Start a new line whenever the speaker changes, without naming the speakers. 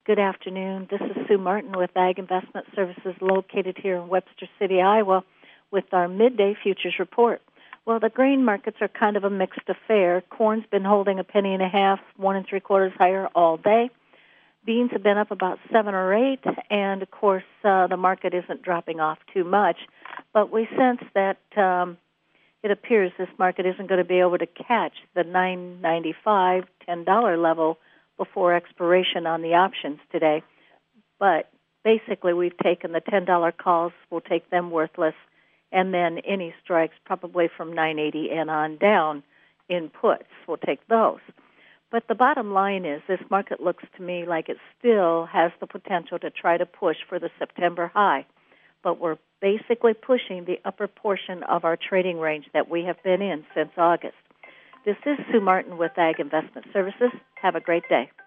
Good afternoon. This is Sue Martin with Ag Investment Services located here in Webster City, Iowa, with our midday futures report. Well, the grain markets are kind of a mixed affair. Corn's been holding a penny and a half, 1 3/4 higher all day. Beans have been up about 7 or 8, and of course the market isn't dropping off too much. But we sense that it appears this market isn't going to be able to catch the $9.95, $10 level before expiration on the options today. But basically we've taken the $10 calls, we'll take them worthless, and then any strikes probably from $9.80 and on down in puts, we'll take those. But the bottom line is this market looks to me like it still has the potential to try to push for the September high. But we're basically pushing the upper portion of our trading range that we have been in since August. This is Sue Martin with Ag Investment Services. Have a great day.